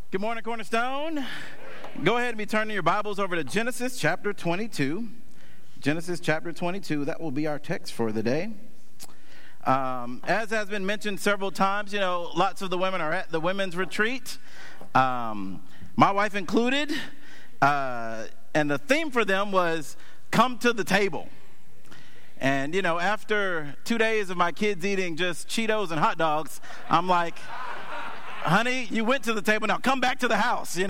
Good morning, Cornerstone. Go ahead and be turning your Bibles over to Genesis chapter 22. Genesis chapter 22, that will be our text for the day. As has been mentioned several times, lots of the women are at the women's retreat, my wife included, and the theme for them was come to the table. And, after 2 days of my kids eating just Cheetos and hot dogs, I'm like, honey, you went to the table, now come back to the house,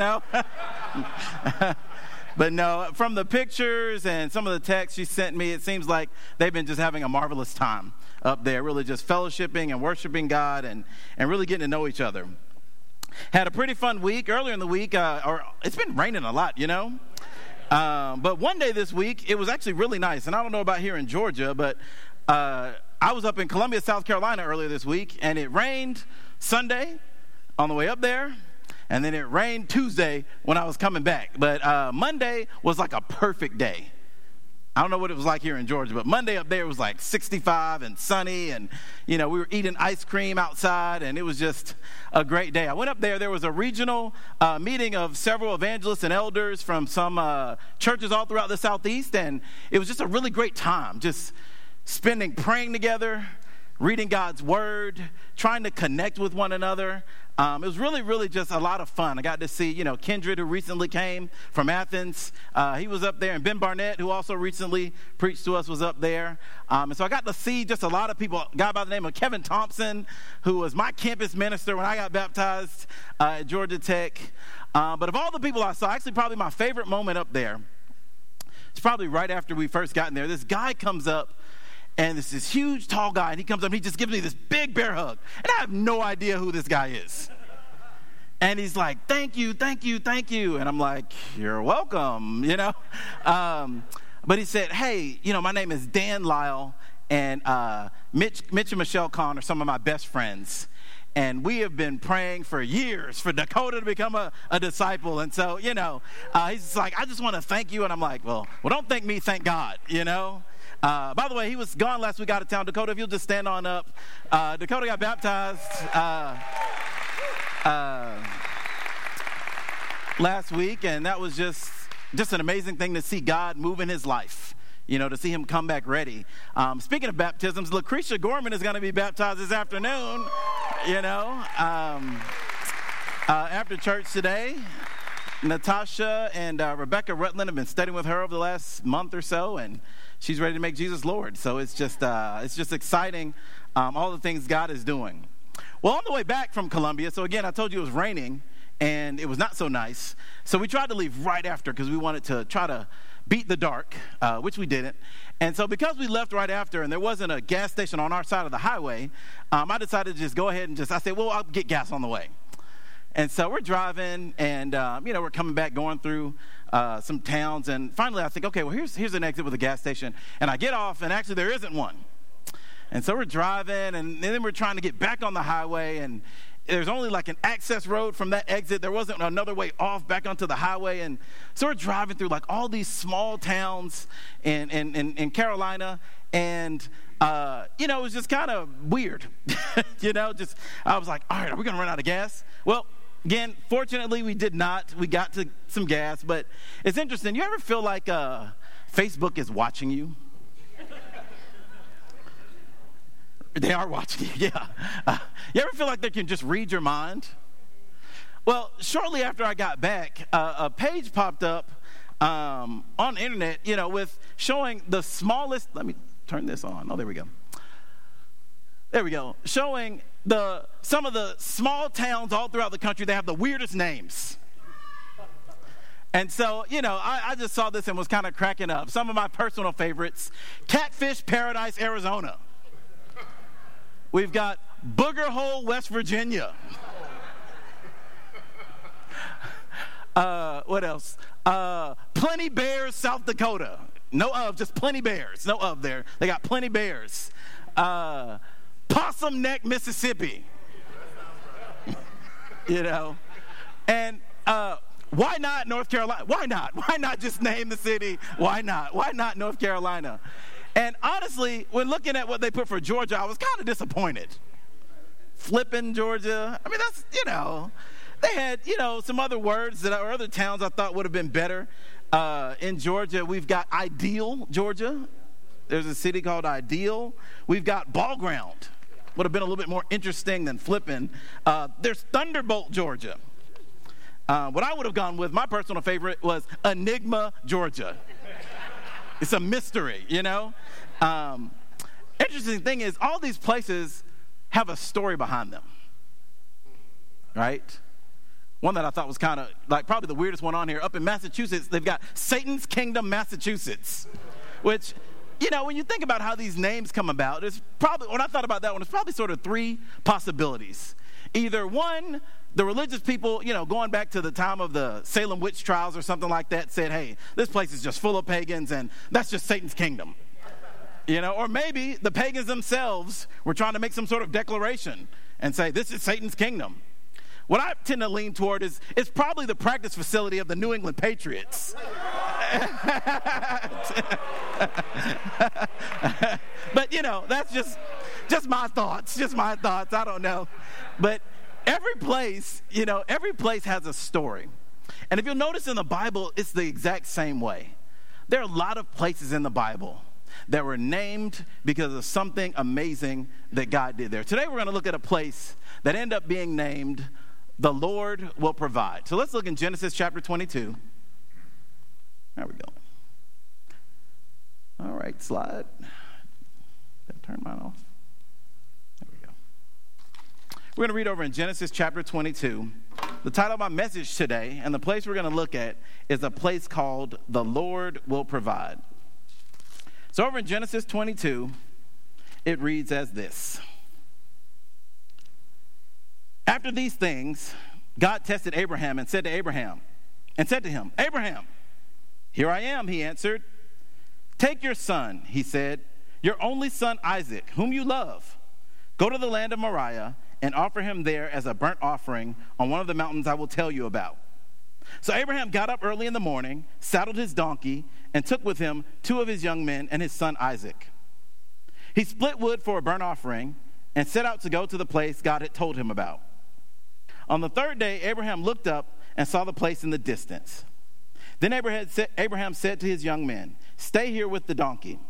But no, from the pictures and some of the texts she sent me, it seems like they've been just having a marvelous time up there, really just fellowshipping and worshiping God and really getting to know each other. Had a pretty fun week. Earlier in the week, it's been raining a lot, But one day this week, it was actually really nice. And I don't know about here in Georgia, but I was up in Columbia, South Carolina earlier this week, and it rained Sunday on the way up there, and then it rained Tuesday when I was coming back. But Monday was like a perfect day. I don't know what it was like here in Georgia, but Monday up there was like 65 and sunny, and we were eating ice cream outside, and it was just a great day. I went up there. There was a regional meeting of several evangelists and elders from some churches all throughout the Southeast, and it was just a really great time, just praying together, reading God's word, trying to connect with one another. It was really, really just a lot of fun. I got to see, Kindred, who recently came from Athens. He was up there, and Ben Barnett, who also recently preached to us, was up there. And so I got to see just a lot of people. A guy by the name of Kevin Thompson, who was my campus minister when I got baptized at Georgia Tech. But of all the people I saw, actually probably my favorite moment up there, it's probably right after we first got in there. This guy comes up, and it's this huge, tall guy, and he comes up and he just gives me this big bear hug. And I have no idea who this guy is. And he's like, thank you, thank you, thank you. And I'm like, you're welcome, But he said, hey, my name is Dan Lyle, and Mitch and Michelle Kahn are some of my best friends. And we have been praying for years for Dakota to become a disciple. And so, he's like, I just want to thank you. And I'm like, well, don't thank me, thank God, By the way, he was gone last week out of town. Dakota, if you'll just stand on up. Dakota got baptized last week, and that was just an amazing thing to see God move in his life, to see him come back ready. Speaking of baptisms, Lucretia Gorman is going to be baptized this afternoon, after church today. Natasha and Rebecca Rutland have been studying with her over the last month or so, and she's ready to make Jesus Lord. So it's just exciting, all the things God is doing. Well, on the way back from Columbia, so again, I told you it was raining, and it was not so nice. So we tried to leave right after because we wanted to try to beat the dark, which we didn't. And so because we left right after and there wasn't a gas station on our side of the highway, I decided to just go ahead and I said, well, I'll get gas on the way. And so we're driving, and, we're coming back, going through some towns. And finally, I think, okay, well, here's an exit with a gas station. And I get off, and actually there isn't one. And so we're driving, and then we're trying to get back on the highway. And there's only like an access road from that exit. There wasn't another way off back onto the highway. And so we're driving through like all these small towns in Carolina. And, it was just kind of weird. I was like, all right, are we going to run out of gas? Well, again, fortunately, we did not. We got to some gas, but it's interesting. You ever feel like Facebook is watching you? They are watching you, yeah. You ever feel like they can just read your mind? Well, shortly after I got back, a page popped up on the internet, with showing the smallest. Let me turn this on. Oh, there we go. There we go. Showing some of the small towns all throughout the country. They have the weirdest names. And so, I just saw this and was kind of cracking up. Some of my personal favorites: Catfish Paradise, Arizona. We've got Booger Hole, West Virginia. What else? Plenty Bears, South Dakota. No of, just Plenty Bears. No of there. They got Plenty Bears. Possum Neck, Mississippi. And why not North Carolina? Why not? Why not just name the city? Why not? Why not North Carolina? And honestly, when looking at what they put for Georgia, I was kind of disappointed. Flipping Georgia. I mean, that's, They had, some other words or other towns I thought would have been better. In Georgia, we've got Ideal, Georgia. There's a city called Ideal. We've got Ball Ground. Would have been a little bit more interesting than flipping. There's Thunderbolt, Georgia. What I would have gone with, my personal favorite, was Enigma, Georgia. It's a mystery, Interesting thing is, all these places have a story behind them, right? One that I thought was kind of, probably the weirdest one on here. Up in Massachusetts, they've got Satan's Kingdom, Massachusetts, which, when you think about how these names come about, it's probably, when I thought about that one, it's probably sort of three possibilities. Either one, the religious people, going back to the time of the Salem witch trials or something like that, said, hey, this place is just full of pagans and that's just Satan's kingdom. Or maybe the pagans themselves were trying to make some sort of declaration and say, this is Satan's kingdom. What I tend to lean toward is it's probably the practice facility of the New England Patriots. But, that's just my thoughts, I don't know. But every place has a story. And if you'll notice in the Bible, it's the exact same way. There are a lot of places in the Bible that were named because of something amazing that God did there. Today we're going to look at a place that ended up being named The Lord Will Provide. So let's look in Genesis chapter 22. There we go. All right, slide. Turn mine off. There we go. We're going to read over in Genesis chapter 22. The title of my message today, and the place we're going to look at, is a place called The Lord Will Provide. So over in Genesis 22, it reads as this. After these things, God tested Abraham and said to him, Abraham, here I am, he answered. Take your son, he said, your only son Isaac, whom you love. Go to the land of Moriah and offer him there as a burnt offering on one of the mountains I will tell you about. So Abraham got up early in the morning, saddled his donkey, and took with him 2 of his young men and his son Isaac. He split wood for a burnt offering and set out to go to the place God had told him about. On the third day, Abraham looked up and saw the place in the distance. Then Abraham said to his young men, stay here with the donkey.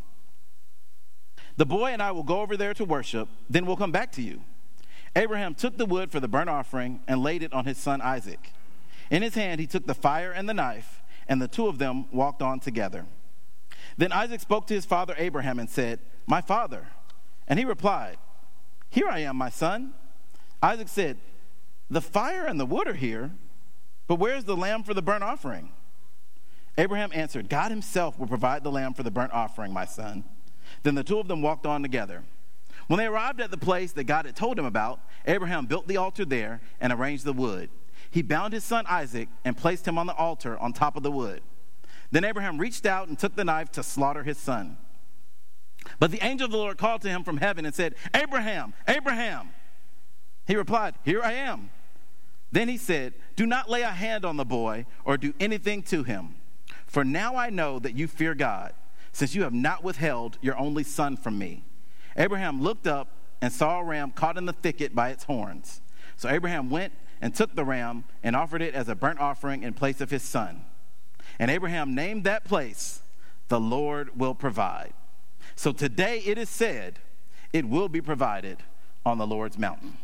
The boy and I will go over there to worship, then we'll come back to you. Abraham took the wood for the burnt offering and laid it on his son Isaac. In his hand, he took the fire and the knife, and the 2 of them walked on together. Then Isaac spoke to his father Abraham and said, my father. And he replied, here I am, my son. Isaac said, the fire and the wood are here, but where's the lamb for the burnt offering? Abraham answered, God himself will provide the lamb for the burnt offering, my son. Then the 2 of them walked on together. When they arrived at the place that God had told him about, Abraham built the altar there and arranged the wood. He bound his son Isaac and placed him on the altar on top of the wood. Then Abraham reached out and took the knife to slaughter his son. But the angel of the Lord called to him from heaven and said, Abraham, Abraham. He replied, here I am. Then he said, do not lay a hand on the boy or do anything to him. For now I know that you fear God, since you have not withheld your only son from me. Abraham looked up and saw a ram caught in the thicket by its horns. So Abraham went and took the ram and offered it as a burnt offering in place of his son. And Abraham named that place, The Lord Will Provide. So today it is said, it will be provided on the Lord's mountain.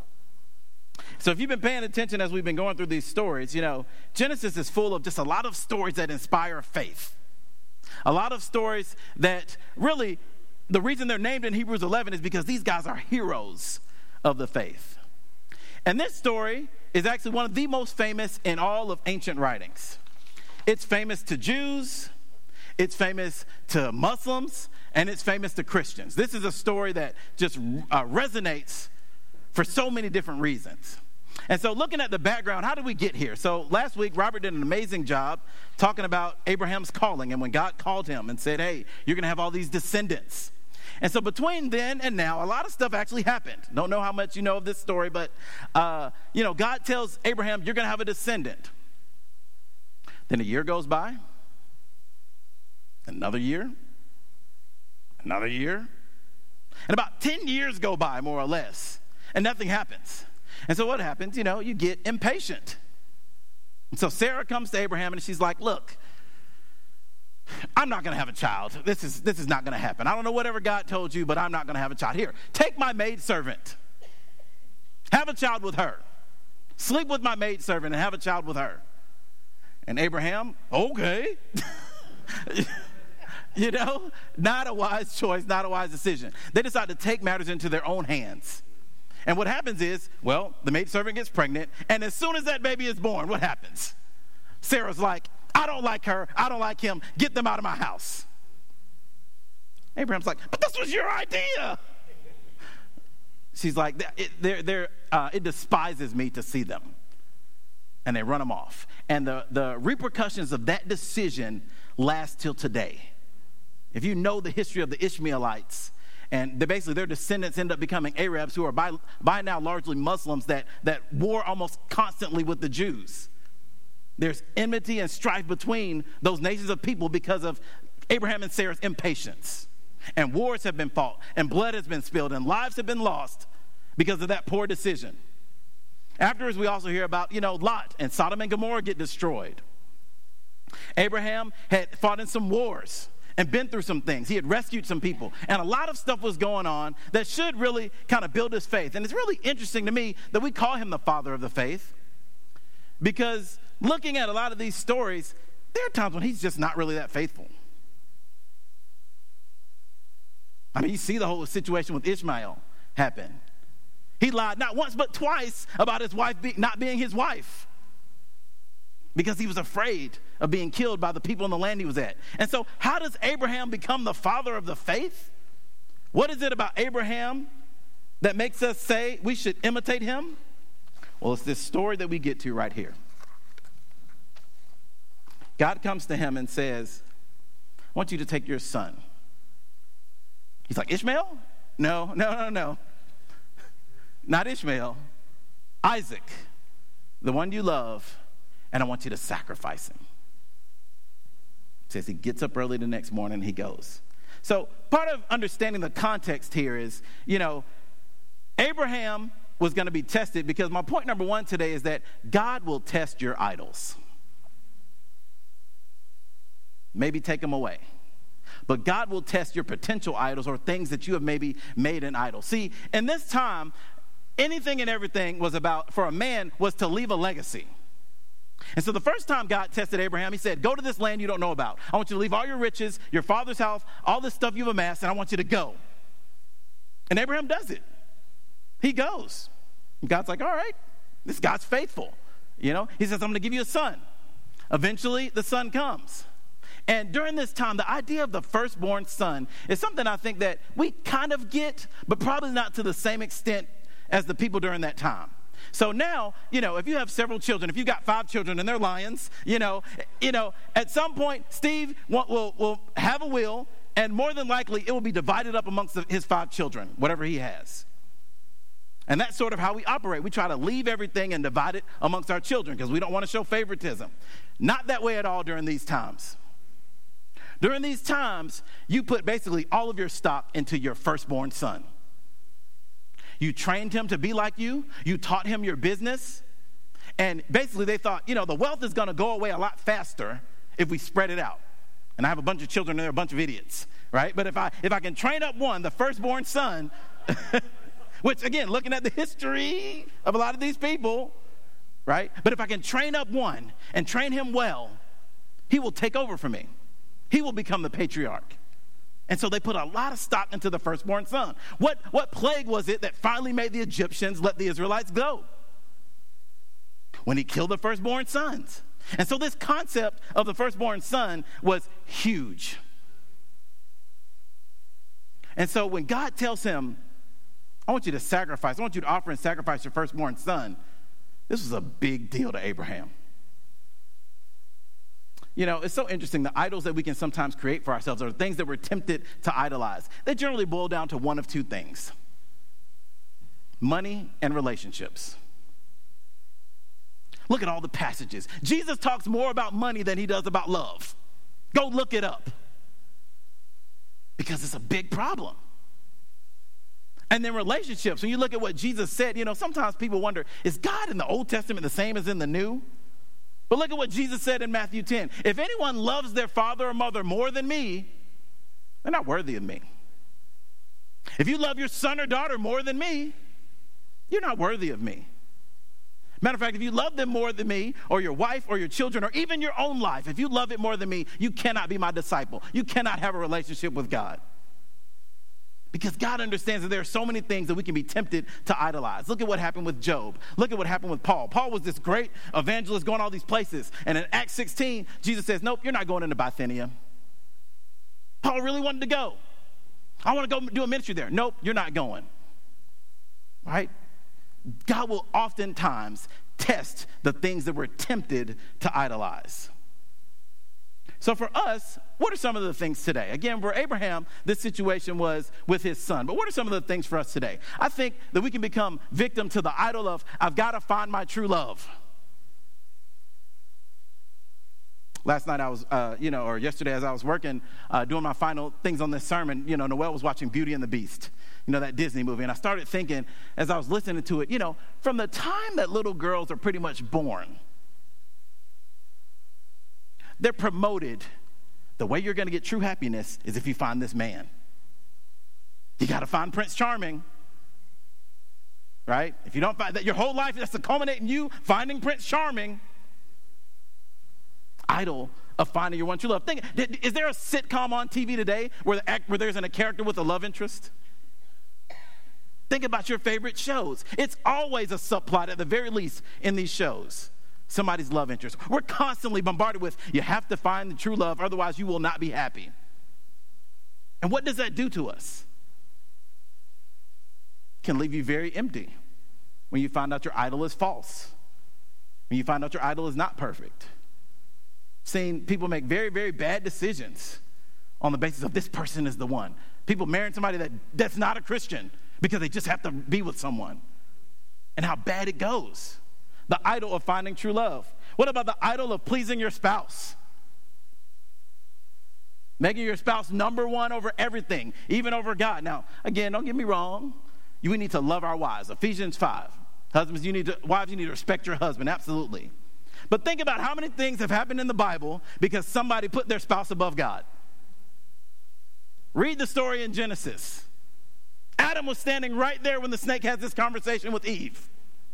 So if you've been paying attention as we've been going through these stories, Genesis is full of just a lot of stories that inspire faith. A lot of stories that really, the reason they're named in Hebrews 11 is because these guys are heroes of the faith. And this story is actually one of the most famous in all of ancient writings. It's famous to Jews, it's famous to Muslims, and it's famous to Christians. This is a story that just resonates for so many different reasons. And so looking at the background, how did we get here? So last week, Robert did an amazing job talking about Abraham's calling and when God called him and said, hey, you're going to have all these descendants. And so between then and now, a lot of stuff actually happened. Don't know how much you know of this story, but, God tells Abraham, you're going to have a descendant. Then a year goes by, another year, and about 10 years go by, more or less, and nothing happens. And so what happens? You get impatient. And so Sarah comes to Abraham and she's like, look, I'm not going to have a child. This is not going to happen. I don't know whatever God told you, but I'm not going to have a child. Here, take my maidservant. Have a child with her. Sleep with my maidservant and have a child with her. And Abraham, okay. Not a wise choice, not a wise decision. They decide to take matters into their own hands. And what happens is, the maidservant gets pregnant, and as soon as that baby is born, what happens? Sarah's like, I don't like her, I don't like him, get them out of my house. Abraham's like, but this was your idea. She's like, it despises me to see them. And they run them off. And the repercussions of that decision last till today. If you know the history of the Ishmaelites, and their descendants end up becoming Arabs, who are by now largely Muslims that war almost constantly with the Jews. There's enmity and strife between those nations of people because of Abraham and Sarah's impatience. And wars have been fought, and blood has been spilled, and lives have been lost because of that poor decision. Afterwards, we also hear about, Lot and Sodom and Gomorrah get destroyed. Abraham had fought in some wars and been through some things. He had rescued some people. And a lot of stuff was going on that should really kind of build his faith. And it's really interesting to me that we call him the father of the faith, because looking at a lot of these stories, there are times when he's just not really that faithful. I mean, you see the whole situation with Ishmael happen. He lied not once but twice about his wife not being his wife, because he was afraid of being killed by the people in the land he was at. And so how does Abraham become the father of the faith? What is it about Abraham that makes us say we should imitate him? Well, it's this story that we get to right here. God comes to him and says, I want you to take your son. He's like, Ishmael? No. Not Ishmael. Isaac, the one you love, and I want you to sacrifice him. It says he gets up early the next morning and he goes. So part of understanding the context here is, Abraham was going to be tested, because my point number one today is that God will test your idols. Maybe take them away. But God will test your potential idols, or things that you have maybe made an idol. See, in this time, anything and everything for a man was to leave a legacy. And so the first time God tested Abraham, he said, go to this land you don't know about. I want you to leave all your riches, your father's house, all this stuff you've amassed, and I want you to go. And Abraham does it. He goes. And God's like, all right, this God's faithful. He says, I'm going to give you a son. Eventually, the son comes. And during this time, the idea of the firstborn son is something I think that we kind of get, but probably not to the same extent as the people during that time. So now, if you have several children, if you've got 5 children and they're lions, at some point, Steve will have a will, and more than likely it will be divided up amongst his 5 children, whatever he has. And that's sort of how we operate. We try to leave everything and divide it amongst our children because we don't want to show favoritism. Not that way at all during these times. During these times, you put basically all of your stock into your firstborn son. You trained him to be like you. You taught him your business. And basically they thought, the wealth is going to go away a lot faster if we spread it out. And I have a bunch of children and they're a bunch of idiots, right? But if I can train up one, the firstborn son, which again, looking at the history of a lot of these people, right? But if I can train up one and train him well, he will take over for me. He will become the patriarch. And so they put a lot of stock into the firstborn son. What plague was it that finally made the Egyptians let the Israelites go? When he killed the firstborn sons. And so this concept of the firstborn son was huge. And so when God tells him, I want you to sacrifice, I want you to offer and sacrifice your firstborn son, this was a big deal to Abraham. It's so interesting. The idols that we can sometimes create for ourselves are things that we're tempted to idolize. They generally boil down to one of two things: money and relationships. Look at all the passages. Jesus talks more about money than he does about love. Go look it up. Because it's a big problem. And then relationships, when you look at what Jesus said, sometimes people wonder, is God in the Old Testament the same as in the New? But look at what Jesus said in Matthew 10. If anyone loves their father or mother more than me, they're not worthy of me. If you love your son or daughter more than me, you're not worthy of me. Matter of fact, if you love them more than me, or your wife or your children, or even your own life, if you love it more than me, you cannot be my disciple. You cannot have a relationship with God. Because God understands that there are so many things that we can be tempted to idolize. Look at what happened with Job. Look at what happened with Paul. Paul was this great evangelist going all these places. And in Acts 16, Jesus says, nope, you're not going into Bithynia. Paul really wanted to go. I want to go do a ministry there. Nope, you're not going. Right? God will oftentimes test the things that we're tempted to idolize. So for us, what are some of the things today? Again, for Abraham, this situation was with his son. But what are some of the things for us today? I think that we can become victim to the idol of, I've got to find my true love. Last night I was, or yesterday as I was working, doing my final things on this sermon, Noelle was watching Beauty and the Beast, that Disney movie. And I started thinking, as I was listening to it, from the time that little girls are pretty much born, they're promoted. The way you're going to get true happiness is if you find this man. You got to find Prince Charming, right? If you don't find that, your whole life has to culminate in you finding Prince Charming. Idol of finding your one true love. Is there a sitcom on TV today where there's a character with a love interest? Think about your favorite shows. It's always a subplot at the very least in these shows. Somebody's love interest. We're constantly bombarded with, you have to find the true love, otherwise you will not be happy. And what does that do to us? It can leave you very empty when you find out your idol is false, when you find out your idol is not perfect. Seen people make very, very bad decisions on the basis of this person is the one. People marrying somebody that's not a Christian because they just have to be with someone. And how bad it goes. The idol of finding true love. What about the idol of pleasing your spouse? Making your spouse number one over everything, even over God. Now, again, don't get me wrong. We need to love our wives. Ephesians 5. Wives, you need to respect your husband, absolutely. But think about how many things have happened in the Bible because somebody put their spouse above God. Read the story in Genesis. Adam was standing right there when the snake has this conversation with Eve.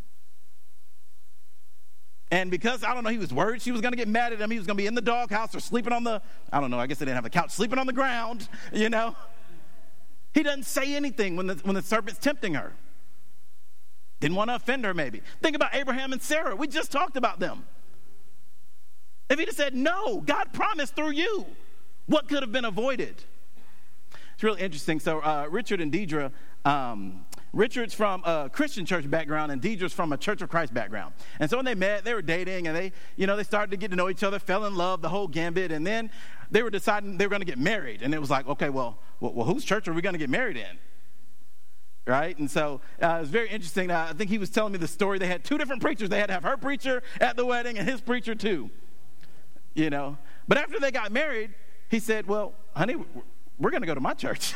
And because, he was worried she was going to get mad at him, he was going to be in the doghouse or sleeping on I guess they didn't have a couch, sleeping on the ground, He doesn't say anything when the serpent's tempting her. Didn't want to offend her maybe. Think about Abraham and Sarah. We just talked about them. If he'd have said, no, God promised through you, what could have been avoided? It's really interesting. So Richard and Deidre, Richard's from a Christian church background and Deidre's from a Church of Christ background. And so when they met, they were dating and they started to get to know each other, fell in love, the whole gambit. And then they were deciding they were going to get married. And it was like, okay, well, whose church are we going to get married in? Right? And so it was very interesting. I think he was telling me the story. They had two different preachers. They had to have her preacher at the wedding and his preacher too. But after they got married, he said, well, honey, we're going to go to my church.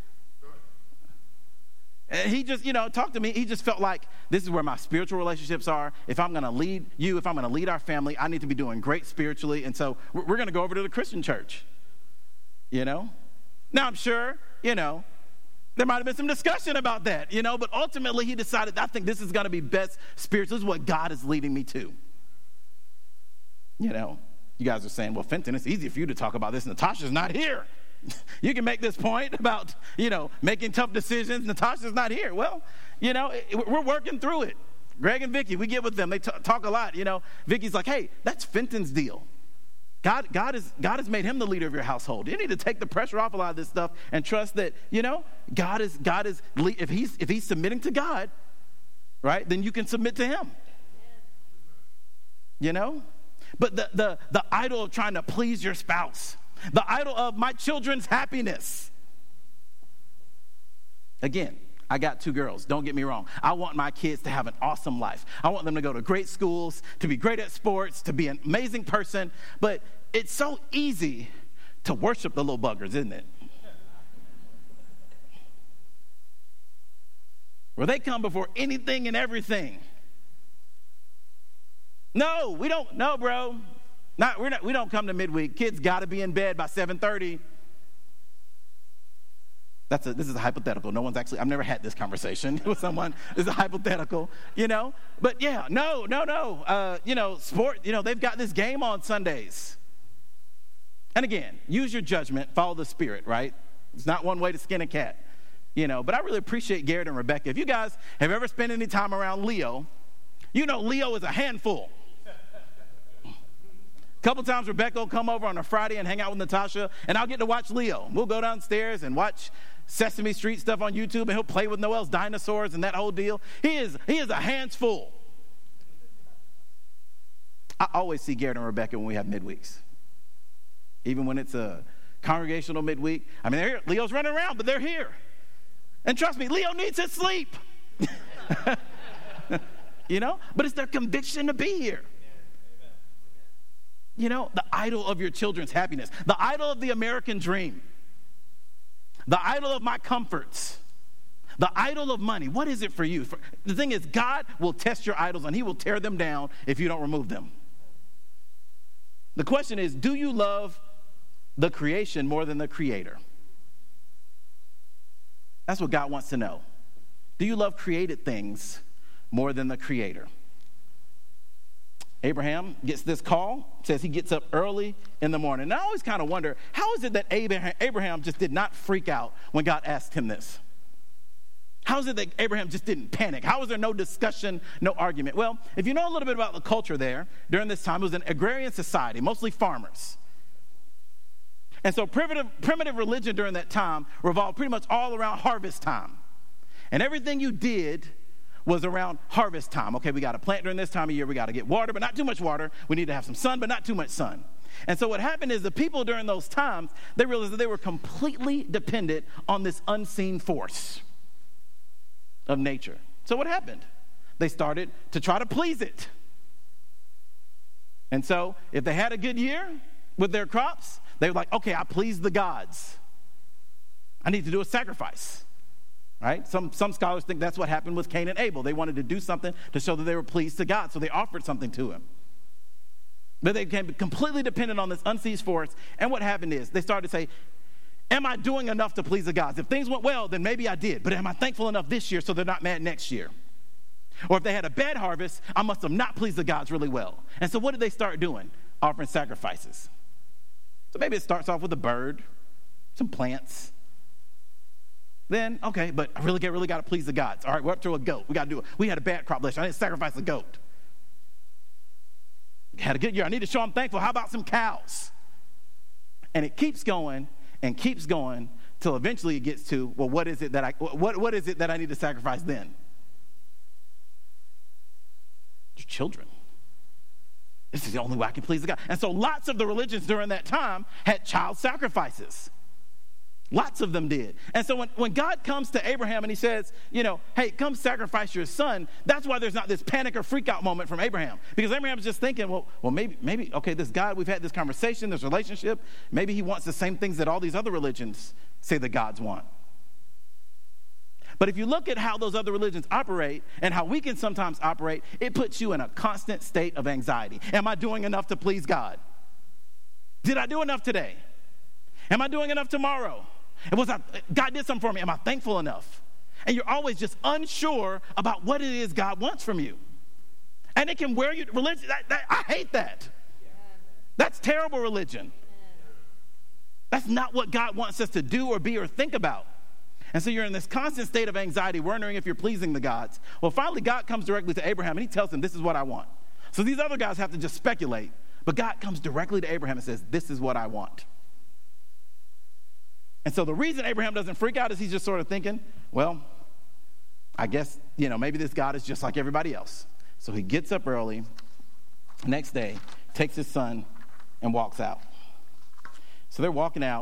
And he just, talked to me. He just felt like this is where my spiritual relationships are. If I'm going to lead you, if I'm going to lead our family, I need to be doing great spiritually. And so we're going to go over to the Christian church, Now, I'm sure, there might have been some discussion about that, but ultimately he decided, I think this is going to be best spiritual. This is what God is leading me to. You guys are saying, well, Fenton, it's easy for you to talk about this. Natasha's not here. You can make this point about, making tough decisions. Natasha's not here. Well, we're working through it. Greg and Vicky, we get with them. They talk a lot. Vicky's like, hey, that's Fenton's deal. God has made him the leader of your household. You need to take the pressure off a lot of this stuff and trust that, God is if he's submitting to God, right, then you can submit to him. But the idol of trying to please your spouse, the idol of my children's happiness. Again, I got 2 girls. Don't get me wrong. I want my kids to have an awesome life. I want them to go to great schools, to be great at sports, to be an amazing person. But it's so easy to worship the little buggers, isn't it? where they come before anything and everything. No, we don't. No, bro. We don't come to midweek. Kids got to be in bed by 7:30. This is a hypothetical. No one's actually, I've never had this conversation with someone. This is a hypothetical, But yeah, no. Sport, they've got this game on Sundays. And again, use your judgment, follow the Spirit, right? It's not one way to skin a cat, But I really appreciate Garrett and Rebecca. If you guys have ever spent any time around Leo, Leo is a handful. A couple times Rebecca will come over on a Friday and hang out with Natasha, and I'll get to watch Leo. We'll go downstairs and watch Sesame Street stuff on YouTube, and he'll play with Noel's dinosaurs and that whole deal. He is a hands full. I always see Garrett and Rebecca when we have midweeks. Even when it's a congregational midweek. I mean, they're here. Leo's running around, but they're here. And trust me, Leo needs his sleep. But it's their conviction to be here. The idol of your children's happiness, the idol of the American dream, the idol of my comforts, the idol of money. What is it for you? The thing is, God will test your idols and he will tear them down if you don't remove them. The question is, do you love the creation more than the creator? That's what God wants to know. Do you love created things more than the creator? Abraham gets this call, says he gets up early in the morning. And I always kind of wonder, how is it that Abraham just did not freak out when God asked him this? How is it that Abraham just didn't panic? How was there no discussion, no argument? Well, if you know a little bit about the culture there, during this time, it was an agrarian society, mostly farmers. And so primitive religion during that time revolved pretty much all around harvest time. And everything you did was around harvest time. Okay, we got to plant during this time of year. We got to get water, but not too much water. We need to have some sun, but not too much sun. And so what happened is the people during those times, they realized that they were completely dependent on this unseen force of nature. So what happened? They started to try to please it. And so if they had a good year with their crops, they were like, okay, I pleased the gods. I need to do a sacrifice. Right? Some scholars think that's what happened with Cain and Abel. They wanted to do something to show that they were pleased to God, so they offered something to him. But they became completely dependent on this unseen force, and what happened is they started to say, am I doing enough to please the gods? If things went well, then maybe I did, but am I thankful enough this year so they're not mad next year? Or if they had a bad harvest, I must have not pleased the gods really well. And so what did they start doing? Offering sacrifices. So maybe it starts off with a bird, some plants. Then, okay, but I really got to please the gods. All right, we're up to a goat. We got to do it. We had a bad crop last year. I need to sacrifice a goat. Had a good year. I need to show I'm thankful. How about some cows? And it keeps going till eventually it gets to, well, what is it that I need to sacrifice then? Your children. This is the only way I can please the God. And so lots of the religions during that time had child sacrifices. Lots of them did. And so when God comes to Abraham and he says, hey, come sacrifice your son, that's why there's not this panic or freak out moment from Abraham. Because Abraham's just thinking, well, maybe, okay, this God, we've had this conversation, this relationship, maybe he wants the same things that all these other religions say the gods want. But if you look at how those other religions operate and how we can sometimes operate, it puts you in a constant state of anxiety. Am I doing enough to please God? Did I do enough today? Am I doing enough tomorrow? And God did something for me. Am I thankful enough? And you're always just unsure about what it is God wants from you. And it can wear you. Religion, I hate that. That's terrible religion. That's not what God wants us to do or be or think about. And so you're in this constant state of anxiety, wondering if you're pleasing the gods. Well, finally, God comes directly to Abraham, and he tells him, this is what I want. So these other guys have to just speculate. But God comes directly to Abraham and says, this is what I want. And so the reason Abraham doesn't freak out is he's just sort of thinking, well, I guess, maybe this God is just like everybody else. So he gets up early, next day, takes his son, and walks out. So they're walking out,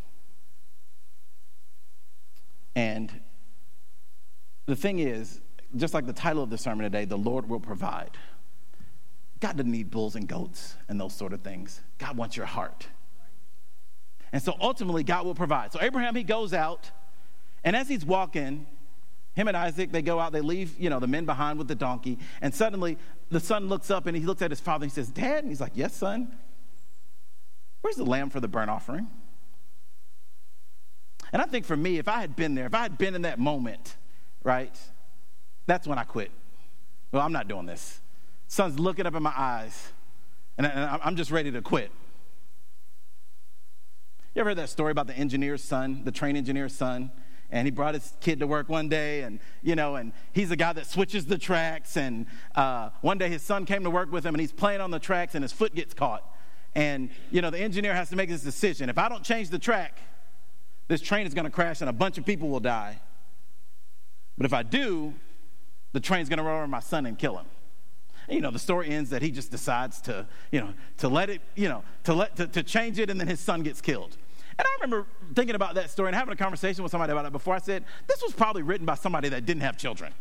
and the thing is, just like the title of the sermon today, the Lord will provide. God doesn't need bulls and goats and those sort of things. God wants your heart. And so ultimately, God will provide. So Abraham, he goes out, and as he's walking, Him and Isaac, they go out, they leave, the men behind with the donkey. And suddenly the son looks up and he looks at his father and he says, Dad? And he's like, yes, son. Where's the lamb for the burnt offering? And I think for me, if I had been there, if I had been in that moment, right, that's when I quit. Well, I'm not doing this. Son's looking up in my eyes, and I'm just ready to quit. You ever heard that story about the engineer's son, the train engineer's son? And he brought his kid to work one day, and he's the guy that switches the tracks. And one day his son came to work with him, and he's playing on the tracks, and his foot gets caught. And, the engineer has to make this decision. If I don't change the track, this train is going to crash, and a bunch of people will die. But if I do, the train's going to run over my son and kill him. And, the story ends that he just decides to let it, to change it, and then his son gets killed. And I remember thinking about that story and having a conversation with somebody about it before. I said, this was probably written by somebody that didn't have children.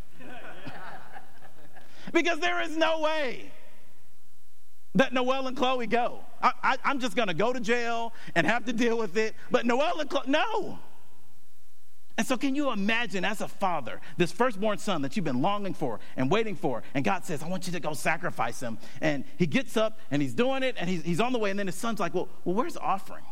Because there is no way that Noel and Chloe go. I'm just going to go to jail and have to deal with it. But Noel and Chloe, no. And so can you imagine, as a father, this firstborn son that you've been longing for and waiting for, and God says, I want you to go sacrifice him. And he gets up and he's doing it, and he's on the way, and then his son's like, well, where's the offering?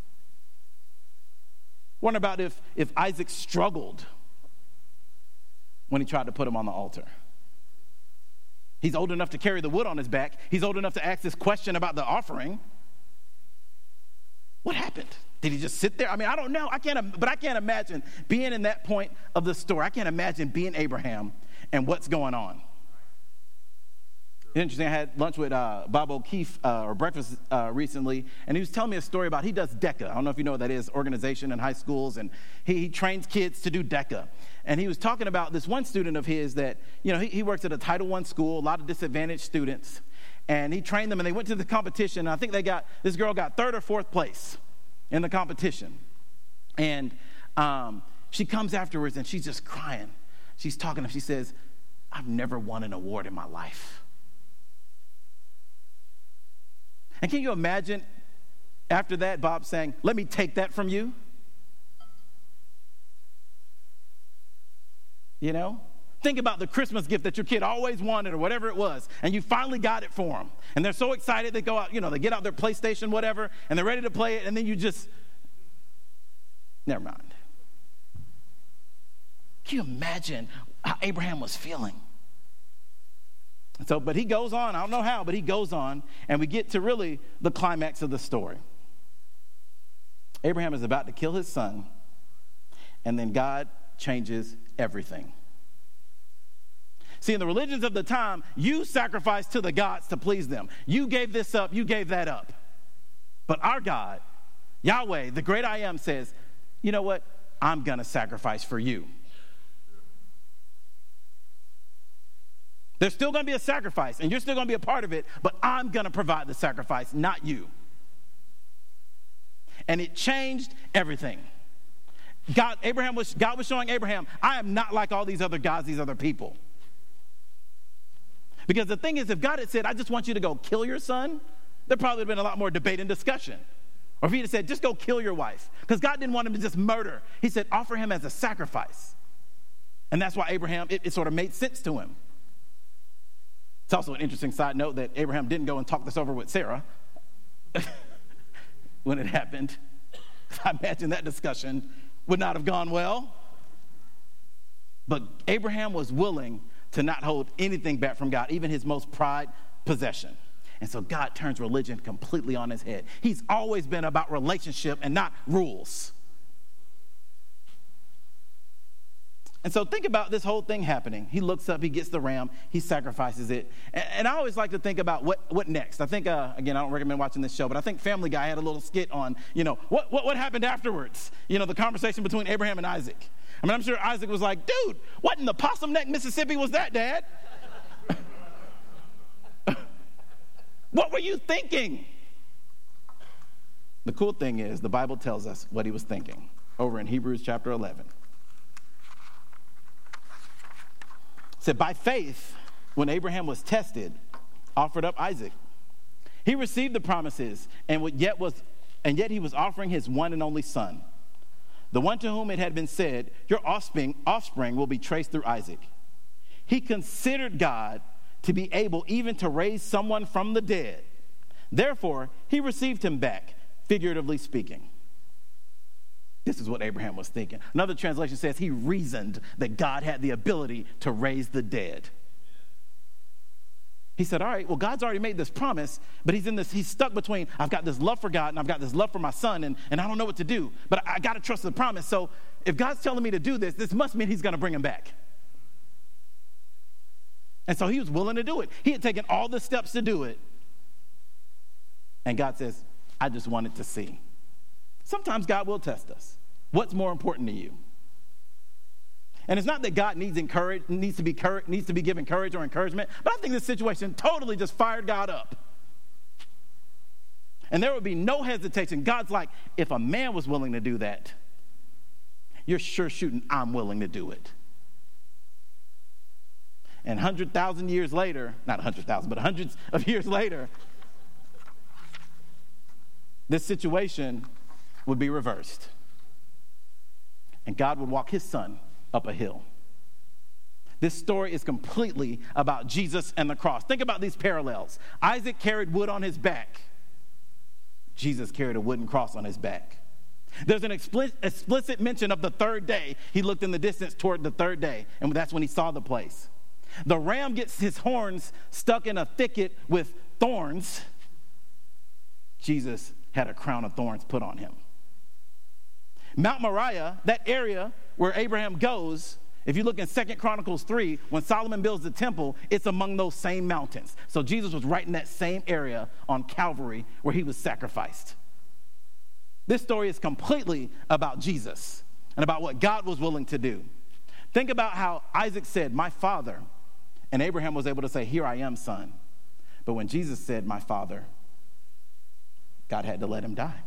Wonder about if Isaac struggled when he tried to put him on the altar. He's old enough to carry the wood on his back. He's old enough to ask this question about the offering. What happened? Did he just sit there? I mean, I don't know. I can't imagine being in that point of the story. I can't imagine being Abraham and what's going on. It's interesting. I had lunch with Bob O'Keefe or breakfast recently, and he was telling me a story about, he does DECA. I don't know if you know what that is, organization in high schools, and he trains kids to do DECA. And he was talking about this one student of his that, he works at a Title I school, a lot of disadvantaged students, and he trained them, and they went to the competition, and I think this girl got 3rd or 4th place in the competition. And she comes afterwards, and she's just crying. She's talking to him. She says, I've never won an award in my life. And can you imagine after that, Bob saying, let me take that from you? Think about the Christmas gift that your kid always wanted or whatever it was, and you finally got it for them. And they're so excited, they go out, they get out their PlayStation, whatever, and they're ready to play it, and then you just, never mind. Can you imagine how Abraham was feeling? So, but he goes on, I don't know how, but he goes on, and we get to really the climax of the story. Abraham is about to kill his son, and then God changes everything. See, in the religions of the time, you sacrificed to the gods to please them. You gave this up, you gave that up. But our God, Yahweh, the great I Am, says, you know what? I'm going to sacrifice for you. There's still going to be a sacrifice, and you're still going to be a part of it, but I'm going to provide the sacrifice, not you. And it changed everything. God was showing Abraham, I am not like all these other gods, these other people. Because the thing is, if God had said, I just want you to go kill your son, there probably would have been a lot more debate and discussion. Or if he had said, just go kill your wife. Because God didn't want him to just murder. He said, offer him as a sacrifice. And that's why Abraham, it sort of made sense to him. It's also an interesting side note that Abraham didn't go and talk this over with Sarah when it happened. I imagine that discussion would not have gone well. But Abraham was willing to not hold anything back from God, even his most prized possession. And so God turns religion completely on his head. He's always been about relationship and not rules. And so think about this whole thing happening. He looks up, he gets the ram, he sacrifices it. And I always like to think about what next. I think, again, I don't recommend watching this show, but I think Family Guy had a little skit on, what happened afterwards? The conversation between Abraham and Isaac. I mean, I'm sure Isaac was like, dude, what in the Possum Neck, Mississippi was that, Dad? What were you thinking? The cool thing is the Bible tells us what he was thinking over in Hebrews chapter 11. It said, by faith, when Abraham was tested, offered up Isaac. He received the promises, and yet he was offering his one and only son. the one to whom it had been said, your offspring will be traced through Isaac. He considered God to be able even to raise someone from the dead. Therefore, he received him back, figuratively speaking. This is what Abraham was thinking. Another translation says he reasoned that God had the ability to raise the dead. He said, all right, well, God's already made this promise, but he's stuck between, I've got this love for God and I've got this love for my son, and I don't know what to do, but I got to trust the promise. So if God's telling me to do this, this must mean he's going to bring him back. And so he was willing to do it. He had taken all the steps to do it. And God says, I just wanted to see. Sometimes God will test us. What's more important to you? And it's not that God needs to be given courage or encouragement, but I think this situation totally just fired God up. And there would be no hesitation. God's like, if a man was willing to do that, you're sure shooting I'm willing to do it. And 100,000 years later, not 100,000, but hundreds of years later, this situation would be reversed. And God would walk his son up a hill. This story is completely about Jesus and the cross. Think about these parallels. Isaac carried wood on his back. Jesus carried a wooden cross on his back. There's an explicit mention of the third day. He looked in the distance toward the third day, and that's when he saw the place. The ram gets his horns stuck in a thicket with thorns. Jesus had a crown of thorns put on him. Mount Moriah, that area where Abraham goes, if you look in 2 Chronicles 3, when Solomon builds the temple, it's among those same mountains. So Jesus was right in that same area on Calvary where he was sacrificed. This story is completely about Jesus and about what God was willing to do. Think about how Isaac said, my father, and Abraham was able to say, here I am, son. But when Jesus said, my father, God had to let him die.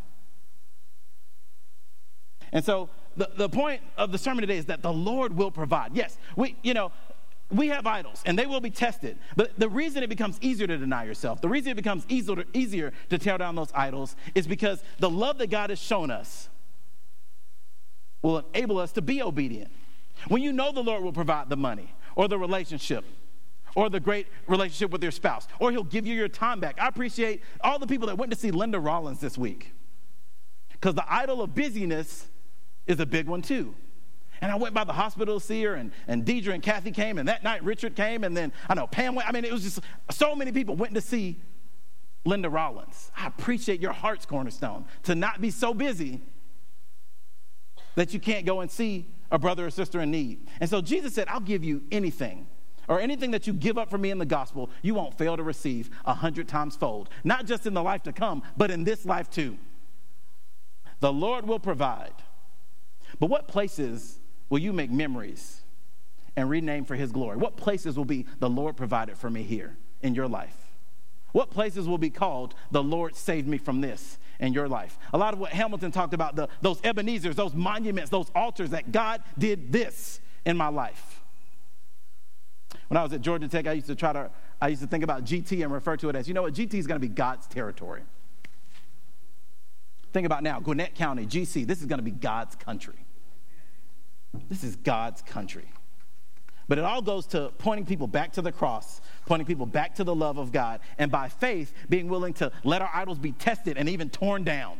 And so the point of the sermon today is that the Lord will provide. Yes, we have idols and they will be tested. But the reason it becomes easier to deny yourself, the reason it becomes easier to tear down those idols is because the love that God has shown us will enable us to be obedient. When you know the Lord will provide the money or the relationship or the great relationship with your spouse, or he'll give you your time back. I appreciate all the people that went to see Linda Rollins this week, because the idol of busyness is a big one too. And I went by the hospital to see her, and Deidre and Kathy came, and that night Richard came, and then Pam went. It was just so many people went to see Linda Rollins. I appreciate your heart's cornerstone to not be so busy that you can't go and see a brother or sister in need. And so Jesus said, I'll give you anything, or anything that you give up for me in the gospel, you won't fail to receive 100 times fold. Not just in the life to come, but in this life too. The Lord will provide. But what places will you make memories and rename for his glory? What places will be the Lord provided for me here in your life? What places will be called the Lord saved me from this in your life? A lot of what Hamilton talked about, those Ebenezers, those monuments, those altars that God did this in my life. When I was at Georgia Tech, I used to think about GT and refer to it as, GT is going to be God's territory. Think about now, Gwinnett County, GC, this is going to be God's country. This is God's country. But it all goes to pointing people back to the cross, pointing people back to the love of God, and by faith, being willing to let our idols be tested and even torn down.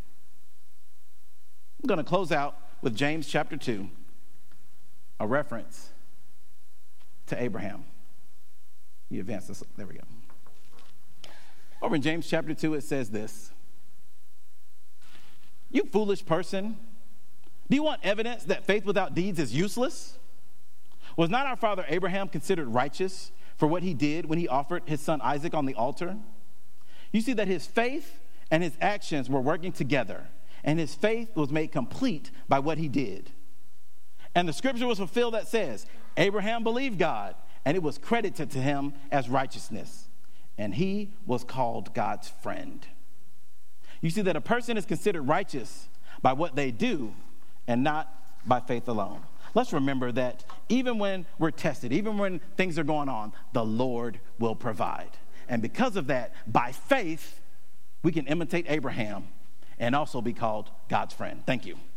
I'm going to close out with James chapter 2, a reference to Abraham. You advance this. There we go. Over in James chapter 2, it says this. You foolish person, do you want evidence that faith without deeds is useless? Was not our father Abraham considered righteous for what he did when he offered his son Isaac on the altar? You see that his faith and his actions were working together, and his faith was made complete by what he did. And the scripture was fulfilled that says, Abraham believed God, and it was credited to him as righteousness, and he was called God's friend. You see that a person is considered righteous by what they do and not by faith alone. Let's remember that even when we're tested, even when things are going on, the Lord will provide. And because of that, by faith, we can imitate Abraham and also be called God's friend. Thank you.